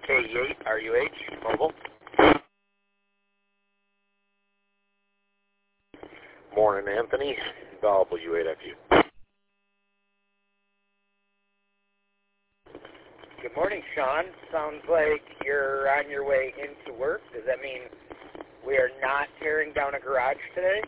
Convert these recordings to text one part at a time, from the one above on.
K8 RUH mobile. Morning, Anthony. W8FU. Good morning, Sean. Sounds like you're on your way into work. Does that mean we are not tearing down a garage today?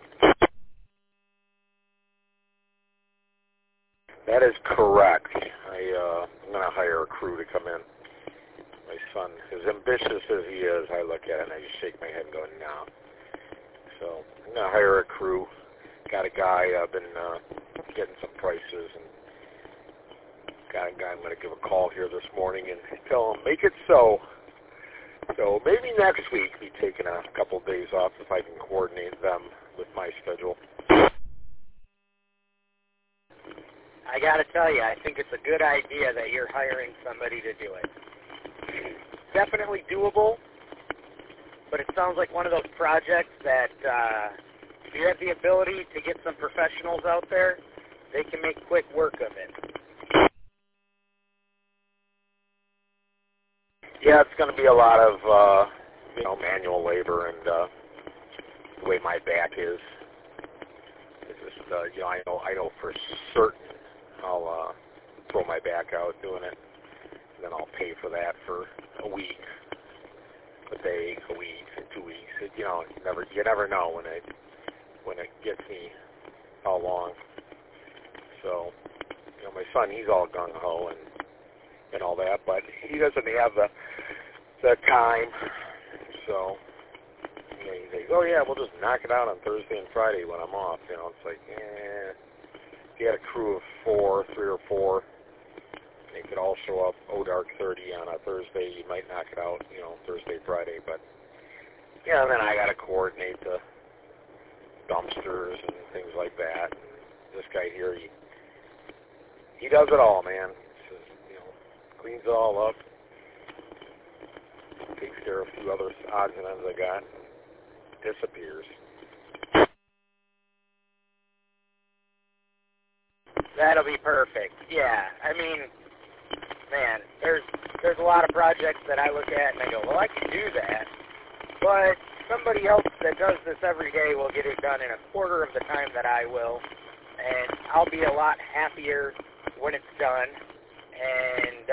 That is correct. I'm going to hire a crew to come in. My son, as ambitious as he is, I look at it and I just shake my head and go, no. So I'm going to hire a crew. Got a guy. I've been getting some prices, and got a guy I'm going to give a call here this morning and tell him, make it so. So maybe next week be taking a couple of days off if I can coordinate them with my schedule. I got to tell you, I think it's a good idea that you're hiring somebody to do it. Definitely doable, but it sounds like one of those projects that if you have the ability to get some professionals out there, they can make quick work of it. Yeah, it's going to be a lot of manual labor, and the way my back is just I know for certain I'll throw my back out doing it, and then I'll pay for that for a week, a day, a week, 2 weeks. You never know when it gets me how long. So, my son, he's all gung ho and all that, but he doesn't have the time. So he says, oh yeah, we'll just knock it out on Thursday and Friday when I'm off. It's like, if you had a crew of 3 or 4, they could all show up dark 30 on a Thursday. You might knock it out, Thursday, Friday. But then I got to coordinate the dumpsters and things like that. And this guy here, he does it all, man. Cleans it all up, takes care of a few other odds and ends I got, and disappears. That'll be perfect. Yeah, I mean, man, there's a lot of projects that I look at and I go, well, I can do that, but somebody else that does this every day will get it done in a quarter of the time that I will, and I'll be a lot happier when it's done. And,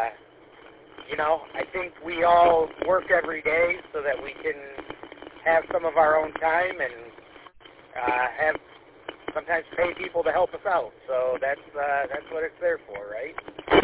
I think we all work every day so that we can have some of our own time and have sometimes pay people to help us out. So that's what it's there for, right?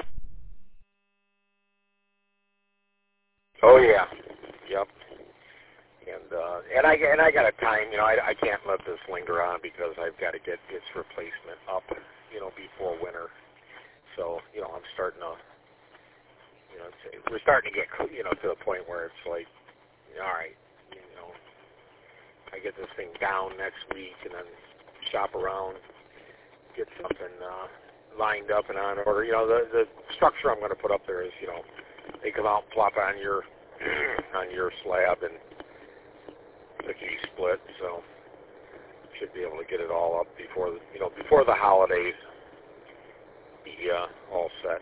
Oh yeah, yep. And I got a time. I can't let this linger on because I've got to get its replacement up, before winter. So, I'm starting to, we're starting to get, to the point where it's like, all right, I get this thing down next week and then shop around, get something lined up and on order. The structure I'm going to put up there is, they come out and plop on your slab and the key split. So, should be able to get it all up before the holidays. Be all set.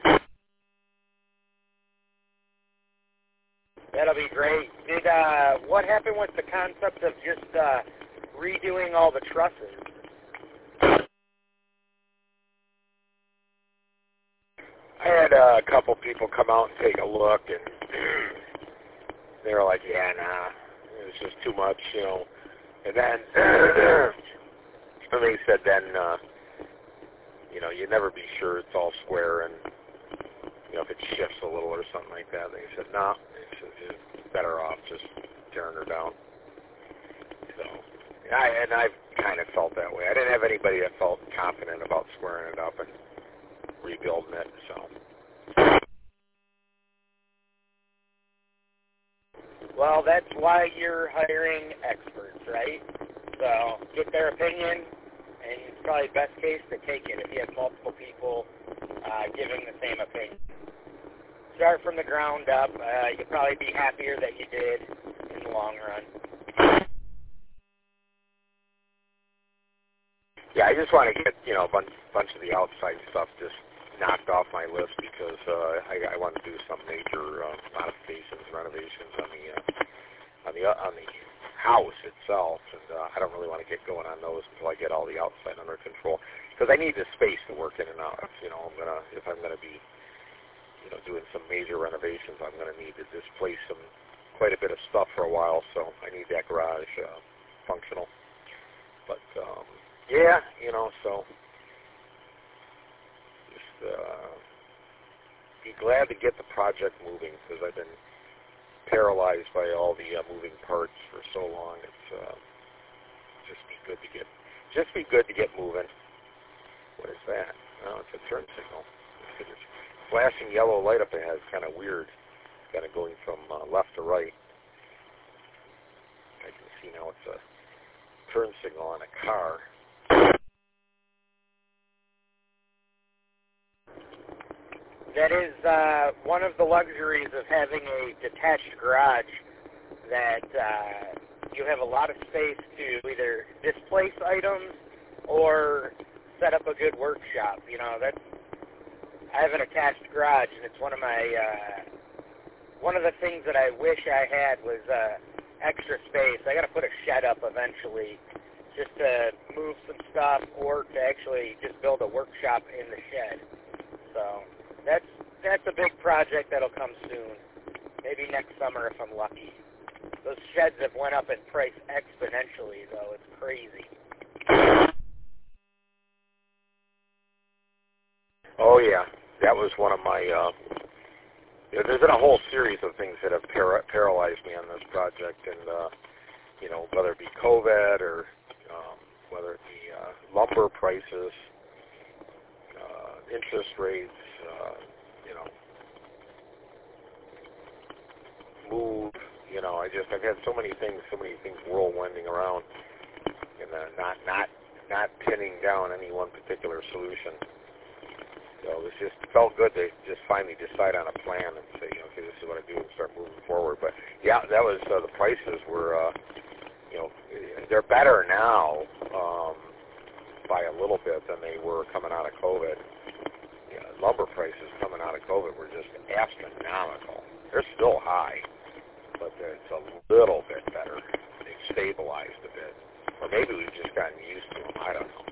That'll be great. What happened with the concept of just redoing all the trusses? I had a couple people come out and take a look, and they were like, yeah, nah, it's just too much, And then they said you'd never be sure it's all square, and if it shifts a little or something like that. They said, no, it's better off just tearing her down. So, I've kind of felt that way. I didn't have anybody that felt confident about squaring it up and rebuilding it. So, well, that's why you're hiring experts, right? So, get their opinion. And it's probably best case to take it if you have multiple people giving the same opinion. Start from the ground up. You'll probably be happier that you did in the long run. Yeah, I just want to get, a bunch of the outside stuff just knocked off my list because I want to do some major modifications, renovations on the house itself, and I don't really want to get going on those until I get all the outside under control, because I need the space to work in and out. If I'm gonna be doing some major renovations, I'm gonna need to displace quite a bit of stuff for a while, so I need that garage functional. But yeah, so just be glad to get the project moving, because I've been paralyzed by all the moving parts for so long. It's just be good to get moving. What is that? Oh, it's a turn signal. It's flashing yellow light up ahead. It's kind of weird. Kind of going from left to right. I can see now it's a turn signal on a car. That is one of the luxuries of having a detached garage, that you have a lot of space to either displace items or set up a good workshop. I have an attached garage, and it's one of the things that I wish I had was extra space. I got to put a shed up eventually, just to move some stuff, or to actually just build a workshop in the shed. So that's a big project that'll come soon. Maybe next summer if I'm lucky. Those sheds have went up in price exponentially, though. It's crazy. Oh yeah, that was one of my. There's been a whole series of things that have paralyzed me on this project, and whether it be COVID or whether it be lumber prices, interest rates, move. I've had so many things whirlwinding around, and not pinning down any one particular solution. So it felt good to just finally decide on a plan and say, okay, this is what I do, and start moving forward. But yeah, that was the prices were, they're better now by a little bit than they were coming out of COVID. Lumber prices coming out of COVID were just astronomical. They're still high, but it's a little bit better. They've stabilized a bit, or maybe we've just gotten used to them. I don't know.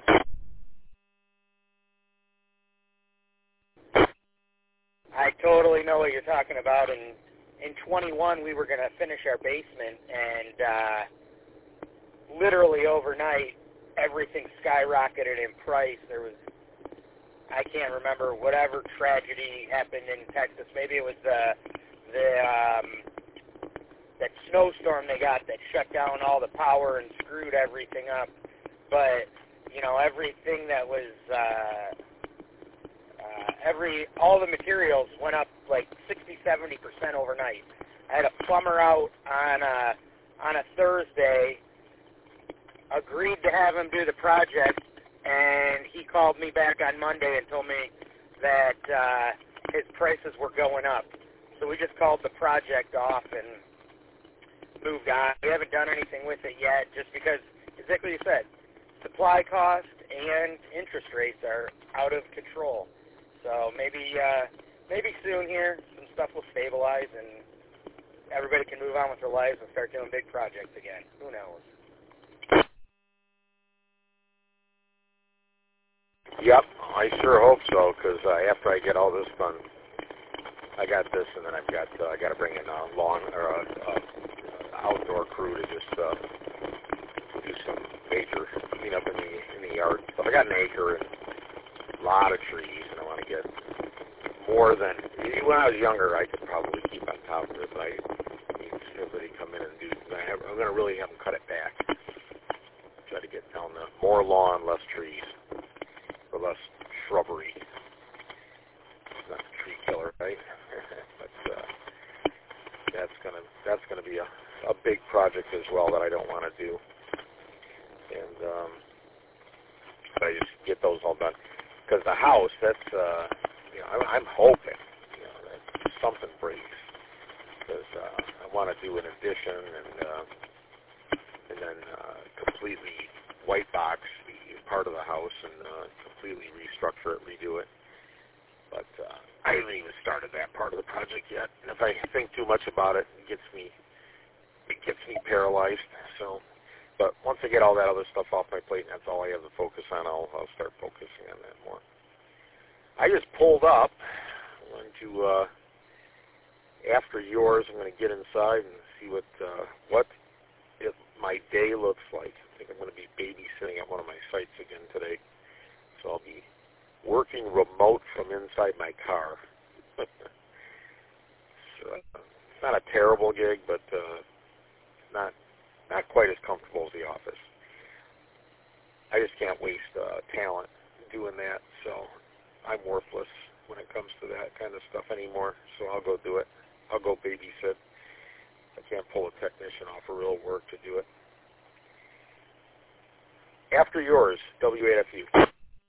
I totally know what you're talking about. In 21, we were going to finish our basement, and literally overnight, everything skyrocketed in price. There was, I can't remember, whatever tragedy happened in Texas. Maybe it was that snowstorm they got that shut down all the power and screwed everything up. But, everything that was... all the materials went up like 60-70% overnight. I had a plumber out on a Thursday, agreed to have him do the project, and he called me back on Monday and told me that his prices were going up. So we just called the project off and moved on. We haven't done anything with it yet, just because, exactly what you said, supply cost and interest rates are out of control. So maybe soon here, some stuff will stabilize and everybody can move on with their lives and start doing big projects again. Who knows? Yep, I sure hope so, because after I get all this done, I got this, and then I got to bring in a lawn or outdoor crew to just do some major cleanup in the yard. So I got an acre and a lot of trees, and I want to get more than, when I was younger, I could probably keep on top of it, but I need somebody to come in and do, I'm going to really have them cut it back. Try to get down the more lawn, less trees, or less shrubbery. It's not a tree killer, right? But that's gonna be a big project as well that I don't want to do. And but I just get those all done. Because the house, that's, I'm hoping, that something breaks. Because I want to do an addition and then completely white box the part of the house and completely restructure it, redo it. But I haven't even started that part of the project yet. And if I think too much about it, it gets me paralyzed. So, but once I get all that other stuff off my plate, and that's all I have to focus on, I'll start focusing on that more. I just pulled up. I'm going to, after yours, I'm going to get inside and see what my day looks like. I think I'm going to be babysitting at one of my sites again today. So I'll be working remote from inside my car. So, it's not a terrible gig, but not quite as comfortable as the office. I just can't waste talent doing that, so I'm worthless when it comes to that kind of stuff anymore, so I'll go do it. I'll go babysit. I can't pull a technician off of real work to do it. After yours, W8FU.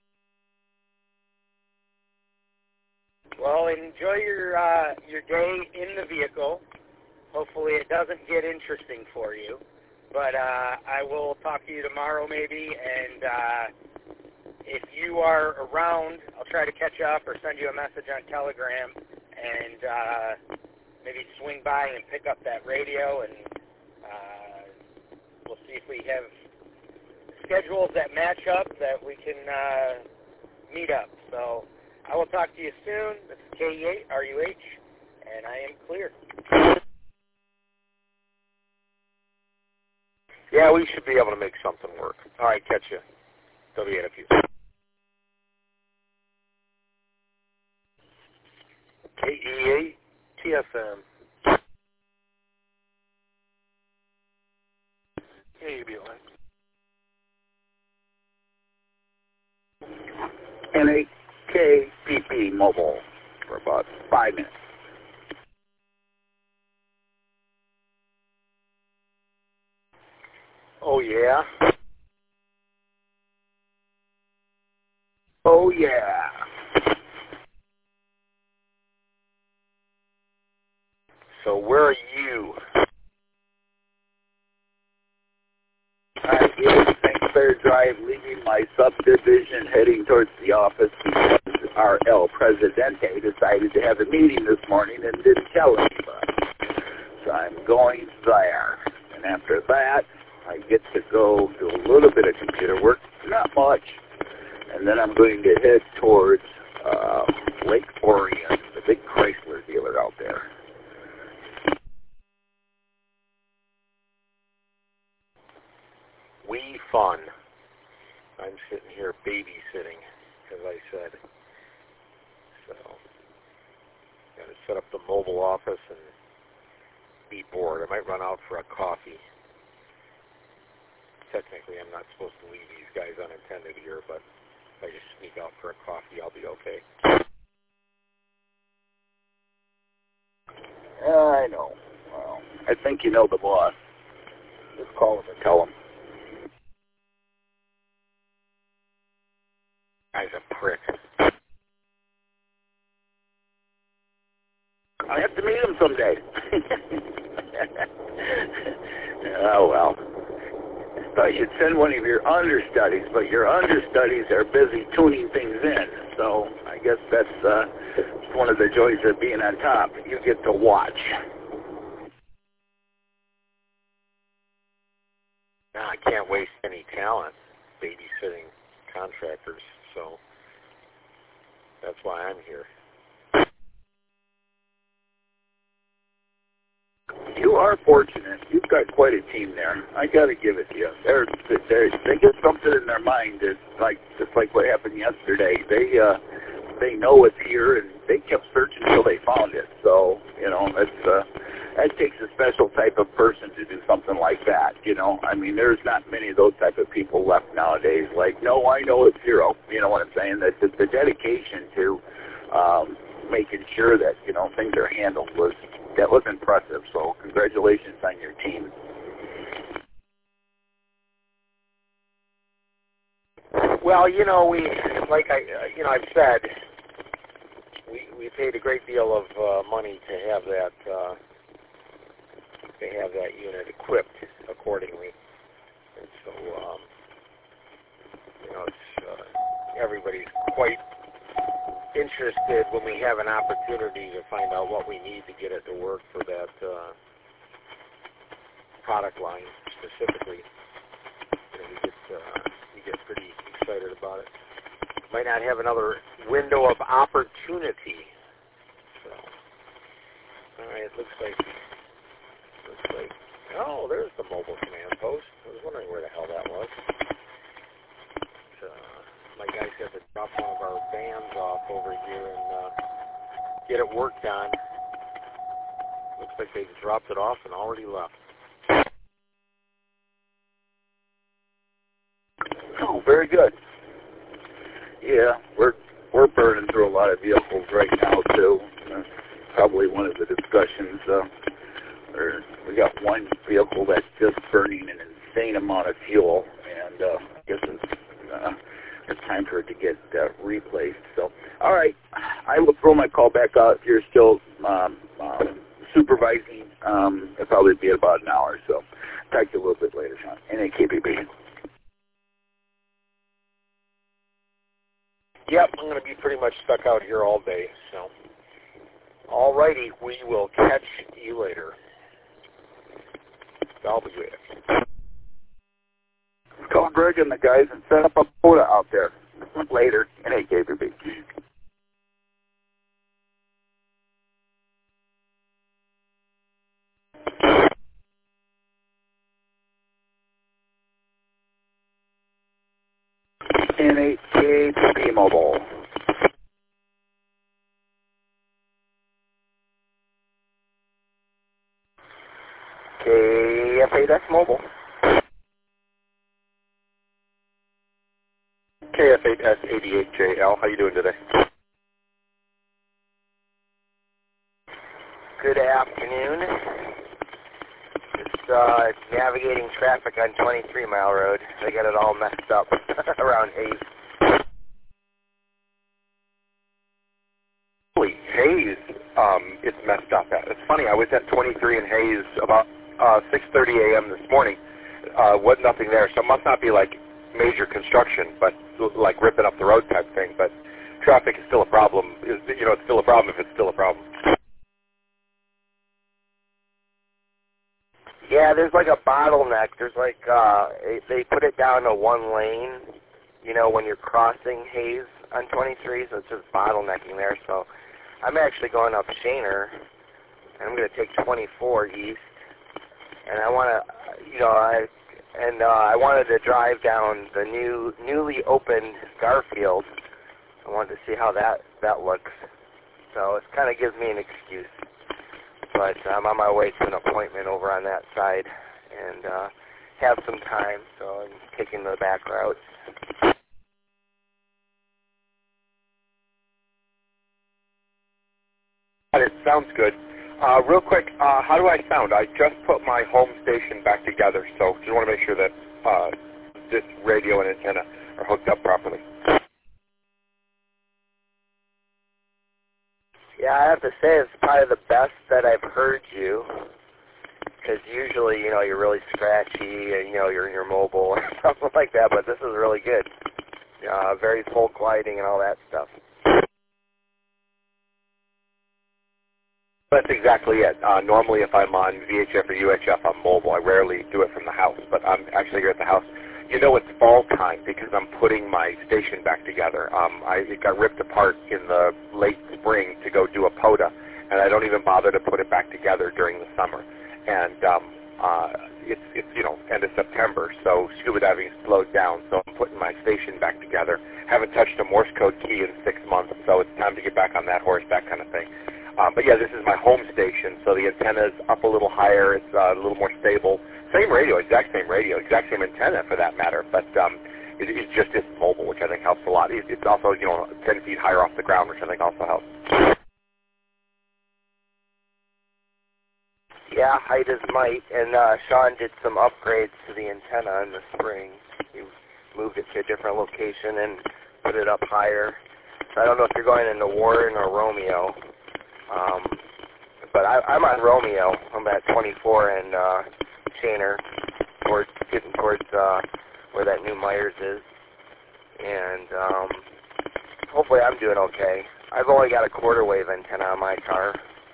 Well, enjoy your day in the vehicle. Hopefully it doesn't get interesting for you. But I will talk to you tomorrow maybe, and if you are around, I'll try to catch up or send you a message on Telegram, and maybe swing by and pick up that radio, and we'll see if we have schedules that match up that we can meet up. So I will talk to you soon. This is KE8RUH, and I am clear. Yeah, we should be able to make something work. All right, catch you. W8FU. KE8 TFM. KBLN. NAKPP Mobile for about 5 minutes. Oh, yeah? Oh, yeah. So where are you? I'm in St. Clair Drive, leaving my subdivision, heading towards the office because our El Presidente decided to have a meeting this morning and didn't tell anybody. So I'm going there. And after that, I get to go do a little bit of computer work, not much, and then I'm going to head towards Lake Orion, the big Chrysler dealer out there. We fun. I'm sitting here babysitting, as I said. So, got to set up the mobile office and be bored. I might run out for a coffee. Technically, I'm not supposed to leave these guys unattended here, but if I just sneak out for a coffee, I'll be okay. I know. Well, I think you know the boss. Just call him and tell him. Guy's a prick. I have to meet him someday. Oh, well. I thought you'd send one of your understudies, but your understudies are busy tuning things in. So I guess that's one of the joys of being on top. You get to watch. No, I can't waste any talent babysitting contractors, so that's why I'm here. You are fortunate. You've got quite a team there. I got to give it to you. They get something in their mind that, just like what happened yesterday. They know it's here, and they kept searching until they found it. So that takes a special type of person to do something like that. I mean, there's not many of those type of people left nowadays. Like, no, I know it's zero. You know what I'm saying? That the dedication to making sure that things are handled was impressive. So congratulations on your team. Well, I've said, we paid a great deal of money to have that unit equipped accordingly, and so everybody's quite interested when we have an opportunity to find out what we need to get it to work for that product line specifically. We get pretty excited about it. Might not have another window of opportunity. So, all right, it looks like. Oh, there's the mobile command post. I was wondering where the hell that was. My guys had to drop one of our vans off over here and get it worked on. Looks like they dropped it off and already left. Oh, very good. Yeah, we're burning through a lot of vehicles right now too. Probably one of the discussions. We got one vehicle that's just burning an insane amount of fuel, and I guess it's time for it to get replaced. So, all right, I will throw my call back out if you're still supervising. It'll probably be about an hour. So, talk to you a little bit later, Sean. NAKBB. Yep, I'm going to be pretty much stuck out here all day. So, all righty, we will catch you later. I'll be with. Call Greg and the guys and set up a quota out there later in AKBB. NAKBB Mobile. KFA, that's mobile. KF8S88JL, how you doing today? Good afternoon. Just navigating traffic on 23 Mile Road. They got it all messed up around Hayes. Holy, Hayes, it's messed up at. It's funny, I was at 23 in Hayes about 6:30 a.m. this morning. Was nothing there, so it must not be like major construction, but like ripping up the road type thing. But traffic is still a problem. It's still a problem if it's still a problem. Yeah, there's like a bottleneck. There's like, they put it down to one lane, when you're crossing Hayes on 23, so it's just bottlenecking there. So I'm actually going up Shaner, and I'm going to take 24 east, and I want to, I wanted to drive down the newly opened Garfield. I wanted to see how that looks. So it kind of gives me an excuse. But I'm on my way to an appointment over on that side and have some time, so I'm taking the back route. It sounds good. Real quick, how do I sound? I just put my home station back together, so just want to make sure that this radio and antenna are hooked up properly. Yeah, I have to say it's probably the best that I've heard you, because usually, you're really scratchy and, you're mobile or something like that, but this is really good. Very full gliding and all that stuff. That's exactly it. Normally if I'm on VHF or UHF, I'm mobile. I rarely do it from the house, but I'm actually here at the house. It's fall time because I'm putting my station back together. It got ripped apart in the late spring to go do a POTA, and I don't even bother to put it back together during the summer. And it's end of September, so scuba diving is slowed down, so I'm putting my station back together. Haven't touched a Morse code key in 6 months, so it's time to get back on that horse, that kind of thing. But yeah, this is my home station, so the antenna's up a little higher. It's a little more stable. Same radio, exact same antenna for that matter, but it's just mobile, which I think helps a lot. It's also, 10 feet higher off the ground, which I think also helps. Yeah, height is might, and Sean did some upgrades to the antenna in the spring. He moved it to a different location and put it up higher. So I don't know if you're going into Warren or Romeo. But I'm on Romeo. I'm at 24 and Shaner, getting towards where that new Myers is. And hopefully I'm doing okay. I've only got a quarter wave antenna on my car.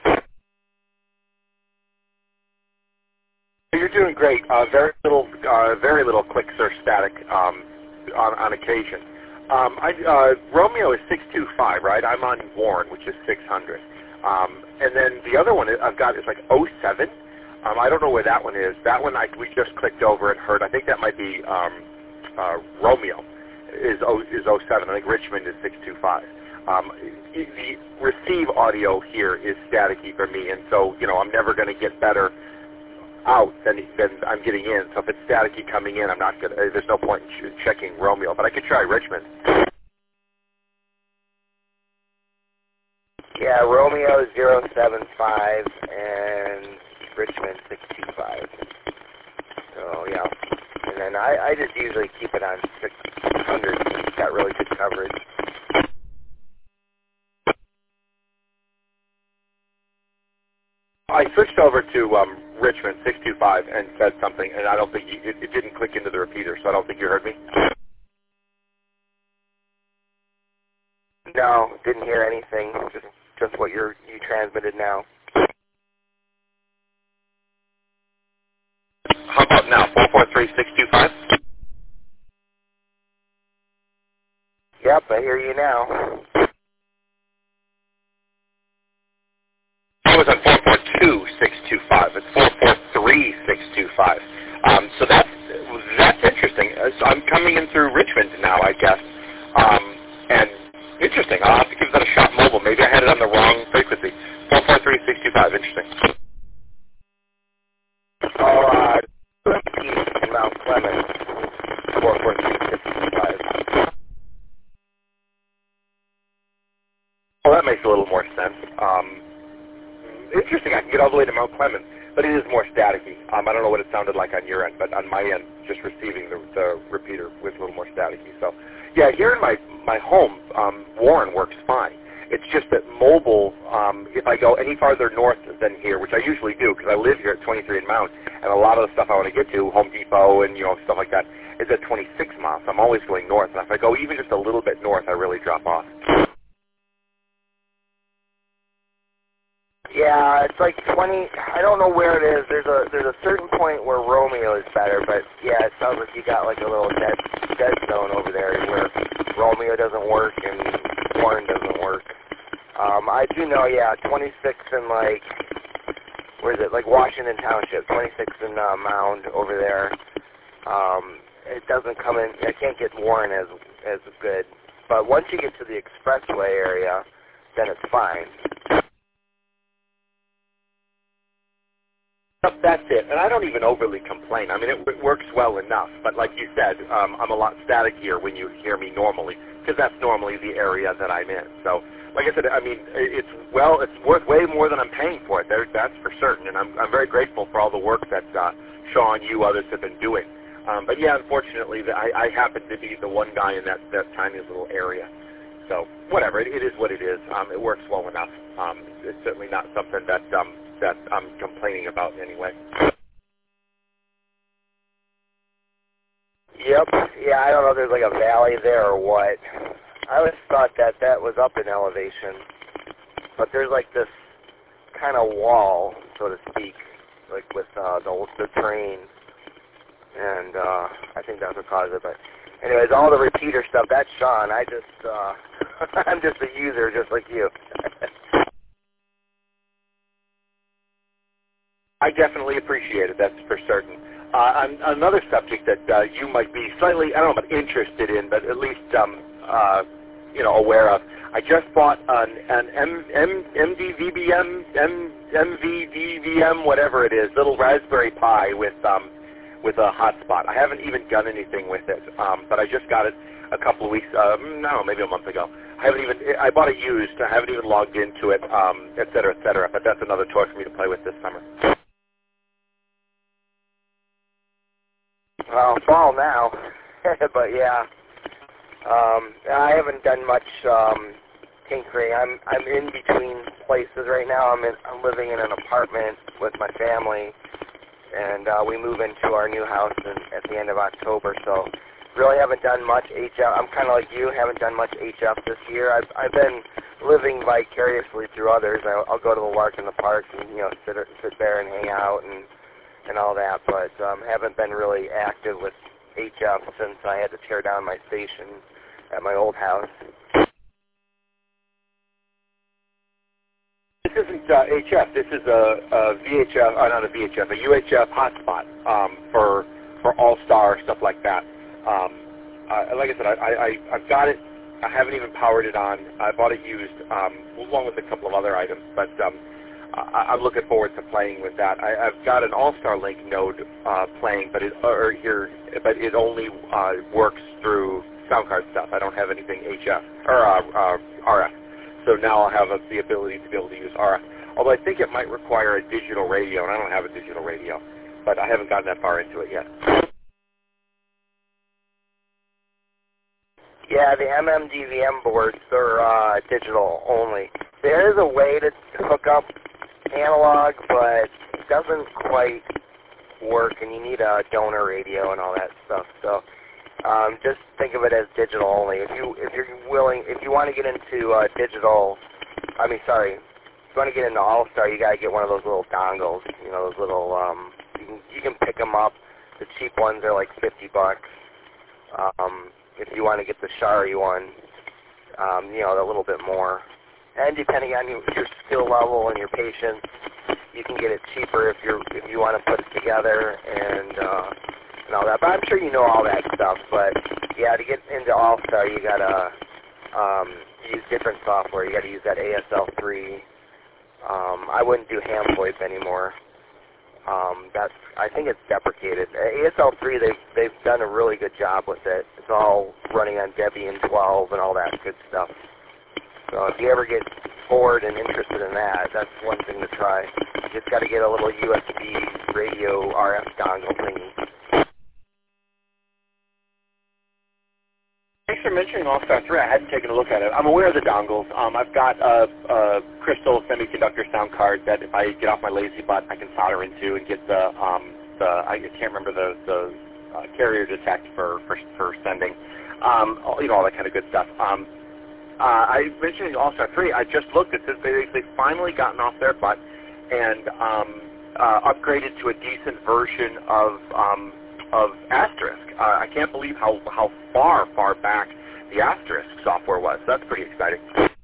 You're doing great. Very little quick search static on occasion. Romeo is 625, right? I'm on Warren, which is 600. And then the other one I've got is like 07. I don't know where that one is. That one we just clicked over and heard. I think that might be Romeo is 07. I think Richmond is 625. The receive audio here is staticky for me, and so I'm never going to get better out than I'm getting in. So if it's staticky coming in, I'm not going to. There's no point in checking Romeo, but I could try Richmond. Yeah, Romeo 075 and Richmond 625. So yeah, and then I just usually keep it on 600. It's got really good coverage. I switched over to Richmond 625 and said something, and I don't think it didn't click into the repeater, so I don't think you heard me. No, didn't hear anything. Just what you transmitted now. How about now? 443-625? Yep, I hear you now. I was on 442-625. It's 443-625. So that's interesting. So I'm coming in through Richmond now, I guess. And interesting. I'll have to give that a shot mobile. Maybe I had it on the wrong frequency. 443-625. Interesting. In Mount Clemens, 443-625. Well, that makes a little more sense. Interesting. I can get all the way to Mount Clemens, but it is more staticky. I don't know what it sounded like on your end, but on my end, just receiving the repeater was a little more staticky. So, yeah, here in my home, Warren works fine. It's just that mobile, if I go any farther north than here, which I usually do because I live here at 23 and Mount, and a lot of the stuff I want to get to, Home Depot and stuff like that, is at 26 miles. So I'm always going north, and if I go even just a little bit north, I really drop off. Yeah, it's like 20. I don't know where it is. There's a certain point where Romeo is better, but yeah, it sounds like you got like a little dead zone over there where Romeo doesn't work and Warren doesn't work. I do know, yeah, 26 in like, where is it? Like Washington Township, 26 in Mound over there. It doesn't come in. I can't get Warren as good, but once you get to the expressway area, then it's fine. That's it, and I don't even overly complain. I mean, it works well enough, but like you said, I'm a lot statikier when you hear me normally, because that's normally the area that I'm in. So, like I said, I mean, it's worth way more than I'm paying for it. That's for certain, and I'm very grateful for all the work that Sean, you, others have been doing. But yeah, unfortunately, I happen to be the one guy in that tiny little area. So, whatever, it is what it is. It works well enough. It's certainly not something that I'm complaining about anyway. Yep. Yeah, I don't know if there's like a valley there or what. I always thought that was up in elevation. But there's like this kind of wall, so to speak, like with the terrain. And I think that's what caused it. But anyways, all the repeater stuff, that's Sean. I'm just a user just like you. I definitely appreciate it, that's for certain. Another subject that you might be slightly, I don't know about interested in, but at least, aware of. I just bought an MVDVM, whatever it is, little Raspberry Pi with a hotspot. I haven't even done anything with it, but I just got it a couple of weeks, maybe a month ago. I bought it used. I haven't even logged into it, et cetera, but that's another toy for me to play with this summer. Well, fall now, but yeah, I haven't done much tinkering. I'm in between places right now. I'm living in an apartment with my family, and we move into our new house at the end of October. So really haven't done much HF. I'm kind of like you, haven't done much HF this year. I've been living vicariously through others. I'll go to the Lark in the Park and sit there and hang out and all that, but haven't been really active with HF since I had to tear down my station at my old house. This isn't HF. This is a VHF, not a VHF, a UHF hotspot for All-Star, stuff like that. Like I said, I've got it. I haven't even powered it on. I bought it used, along with a couple of other items, but I'm looking forward to playing with that. I've got an All-Star Link node playing, but it only works through sound card stuff. I don't have anything HF or RF. So now I'll have the ability to be able to use RF. Although I think it might require a digital radio, and I don't have a digital radio, but I haven't gotten that far into it yet. Yeah, the MMDVM boards, they're digital only. There is a way to hook up analog, but it doesn't quite work, and you need a donor radio and all that stuff. So just think of it as digital only. If you want to get into digital, if you want to get into All-Star, you got to get one of those little dongles. Those little you can pick them up. The cheap ones are like $50. If you want to get the Shari one, a little bit more. And depending on your skill level and your patience, you can get it cheaper if you want to put it together and all that. But I'm sure you know all that stuff. But yeah, to get into All-Star, you gotta use different software. You gotta use that ASL3. I wouldn't do ham VoIP anymore. I think it's deprecated. ASL3, they've done a really good job with it. It's all running on Debian 12 and all that good stuff. So if you ever get bored and interested in that, that's one thing to try. You just got to get a little USB radio RF dongle thingy. Thanks for mentioning All-Star 3. I hadn't taken a look at it. I'm aware of the dongles. I've got a crystal semiconductor sound card that if I get off my lazy butt, I can solder into and get I can't remember the carrier detect for sending. All that kind of good stuff. I mentioned All-Star 3. I just looked at this. They've finally gotten off their butt and upgraded to a decent version of Asterisk. I can't believe how far back the Asterisk software was. That's pretty exciting.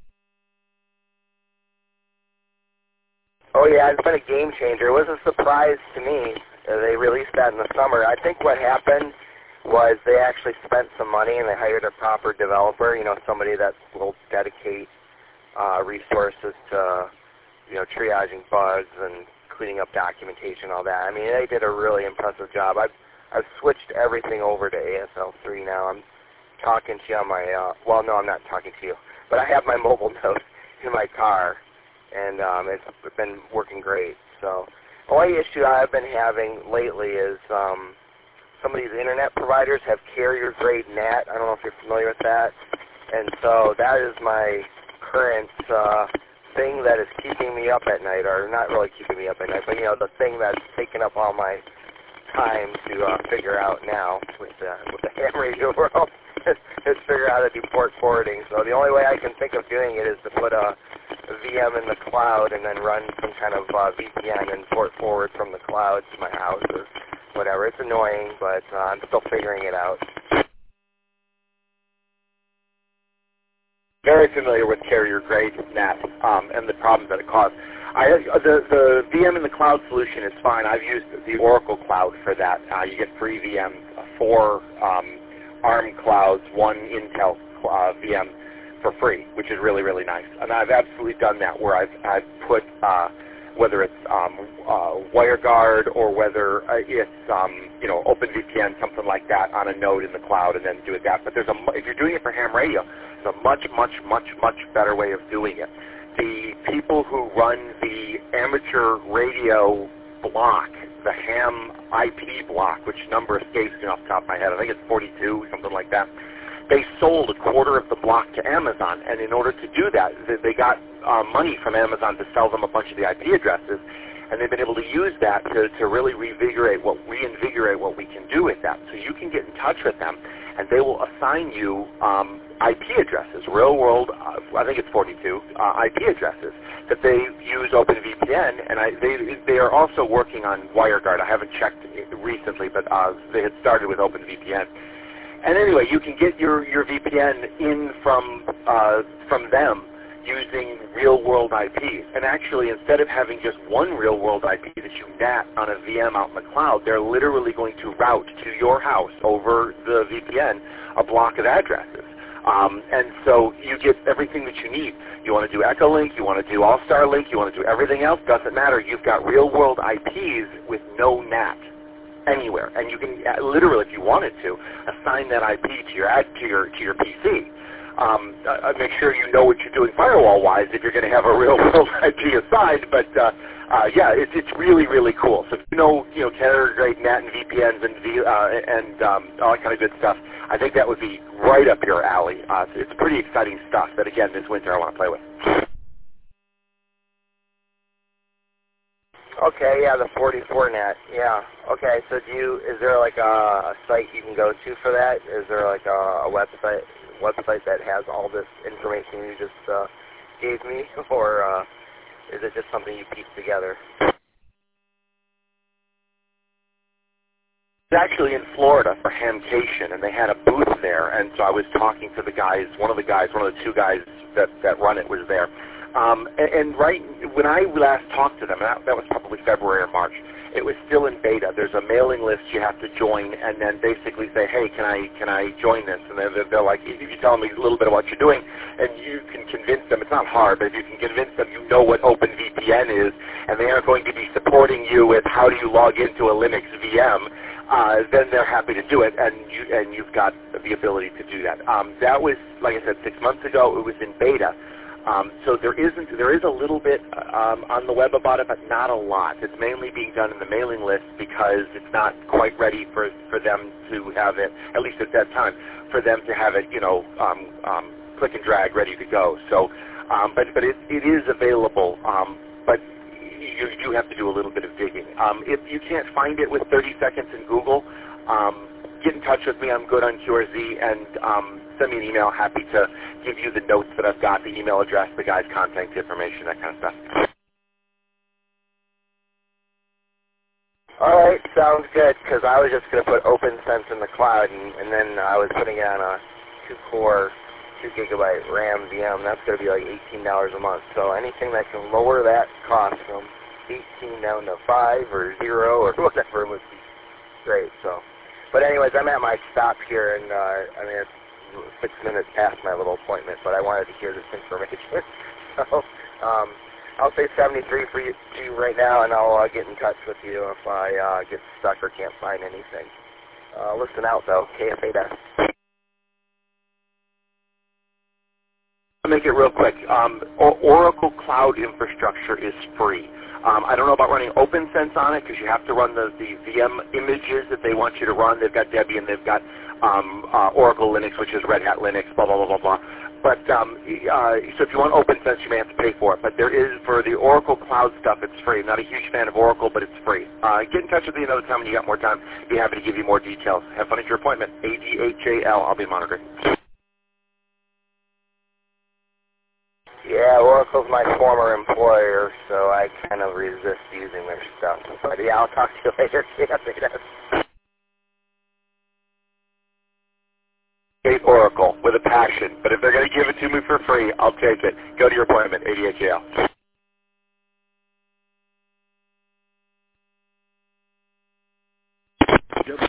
Oh yeah, it's been a game changer. It was a surprise to me. They released that in the summer. I think what happened was they actually spent some money and they hired a proper developer, somebody that will dedicate resources to, triaging bugs and cleaning up documentation, all that. I mean, they did a really impressive job. I've switched everything over to ASL3 now. I'm talking to you on my, no, I'm not talking to you, but I have my mobile note in my car, and it's been working great. So the only issue I've been having lately is some of these internet providers have carrier-grade NAT. I don't know if you're familiar with that. And so that is my current thing that is keeping me up at night, or not really keeping me up at night, but the thing that's taking up all my time to figure out now with the ham radio world is figure out how to do port forwarding. So the only way I can think of doing it is to put a VM in the cloud and then run some kind of VPN and port forward from the cloud to my house or whatever. It's annoying, but I'm still figuring it out. Very familiar with carrier-grade NAT and the problems that it caused. The VM in the cloud solution is fine. I've used the Oracle Cloud for that. You get free VMs, 4 ARM clouds, 1 Intel VM for free, which is really, really nice. And I've absolutely done that where I've put, whether it's WireGuard or whether it's OpenVPN, something like that, on a node in the cloud, and then do it that. But if you're doing it for ham radio, there's a much, much, much, much better way of doing it. The people who run the amateur radio block, the ham IP block, which number escapes me off the top of my head, I think it's 42, something like that, they sold a quarter of the block to Amazon, and in order to do that, they got money from Amazon to sell them a bunch of the IP addresses, and they've been able to use that to really reinvigorate what we can do with that. So you can get in touch with them and they will assign you IP addresses, real-world, I think it's 42, IP addresses that they use OpenVPN, and they are also working on WireGuard. I haven't checked it recently, but they had started with OpenVPN. And anyway, you can get your VPN in from them using real-world IPs. And actually, instead of having just one real-world IP that you NAT on a VM out in the cloud, they're literally going to route to your house over the VPN a block of addresses. And so you get everything that you need. You want to do Echolink, you want to do All-Star Link, you want to do everything else, doesn't matter. You've got real-world IPs with no NAT anywhere. And you can literally, if you wanted to, assign that IP to your PC. Make sure you know what you're doing firewall-wise if you're going to have a real-world IP assigned. But yeah, it's really, really cool. So if you know carrier-grade NAT and VPNs and all that kind of good stuff, I think that would be right up your alley. It's pretty exciting stuff that, again, this winter I want to play with. Okay, yeah, the 44net. Yeah. Okay, so is there like a site you can go to for that? Is there like a website that has all this information you just gave me, or is it just something you piece together? It's actually in Florida for Hamcation, and they had a booth there, and so I was talking to the guys. One of the two guys that run it was there. And right when I last talked to them, that was probably February or March, it was still in beta. There's a mailing list you have to join, and then basically say, hey, can I join this? And they're like, if you tell them a little bit of what you're doing, and you can convince them, it's not hard, but if you can convince them you know what OpenVPN is, and they are going to be supporting you with how do you log into a Linux VM, then they're happy to do it, and you've got the ability to do that. That was, like I said, 6 months ago. It was in beta. So there is a little bit on the web about it, but not a lot. It's mainly being done in the mailing list because it's not quite ready for them to have it, at least at that time, for them to have it, click and drag, ready to go. So, but it is available, but you do have to do a little bit of digging. If you can't find it with 30 seconds in Google, get in touch with me. I'm good on QRZ, and send me an email. Happy to give you the notes that I've got, the email address, the guy's contact information, that kind of stuff. All right, sounds good, because I was just going to put OpenSense in the cloud, and then I was putting it on a 2-core, 2-gigabyte RAM VM. That's going to be like $18 a month. So anything that can lower that cost from 18 down to 5 or 0 or whatever would be great. So, but anyways, I'm at my stop here, and it's 6 minutes past my little appointment, but I wanted to hear this information. So I'll say 73 for you right now, and I'll get in touch with you if I get stuck or can't find anything. Listen out, though. KFA. I'll make it real quick. Oracle Cloud Infrastructure is free. I don't know about running OpenSense on it because you have to run the VM images that they want you to run. They've got Debian, they've got Oracle Linux, which is Red Hat Linux, blah, blah, blah, blah, blah. But so if you want OpenSense, you may have to pay for it. But there is, for the Oracle Cloud stuff, it's free. I'm not a huge fan of Oracle, but it's free. Get in touch with me another time when you got more time. Be happy to give you more details. Have fun at your appointment. ADHAL. I'll be monitoring. Yeah, Oracle's my former employer, so I kind of resist using their stuff. But yeah, I'll talk to you later. Hate Oracle with a passion, but if they're going to give it to me for free, I'll take it. Go to your appointment, ADHAL. Yep.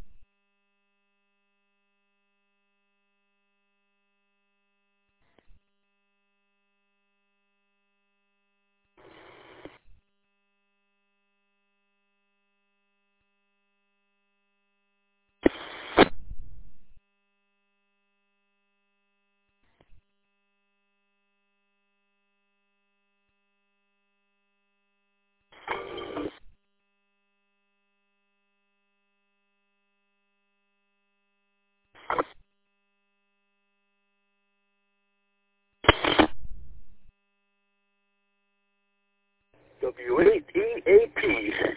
WATAP.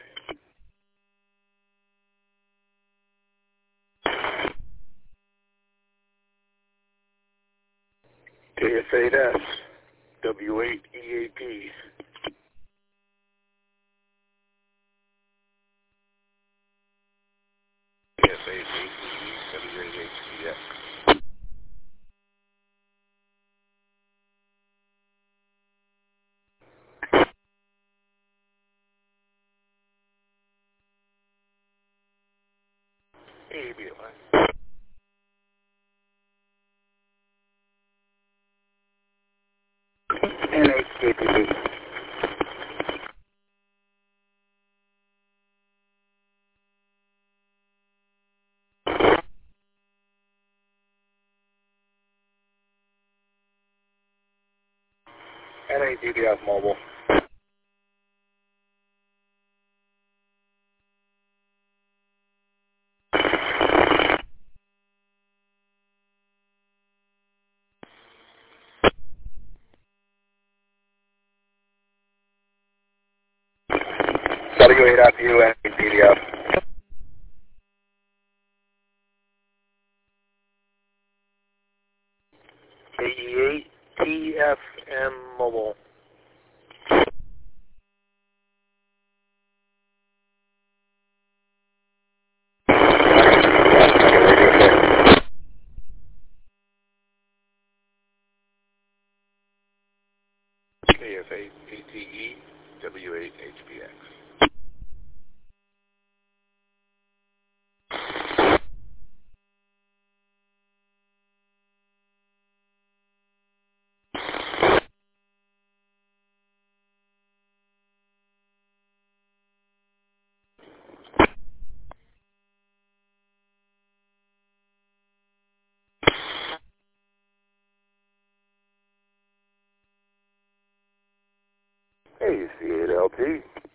KF8S, W8EAP. NHKTV. NADDF Mobile. W8FU NADDF. KE8 TFM Mobile. KF8 ATE W8 HPX. Hey, C8LT.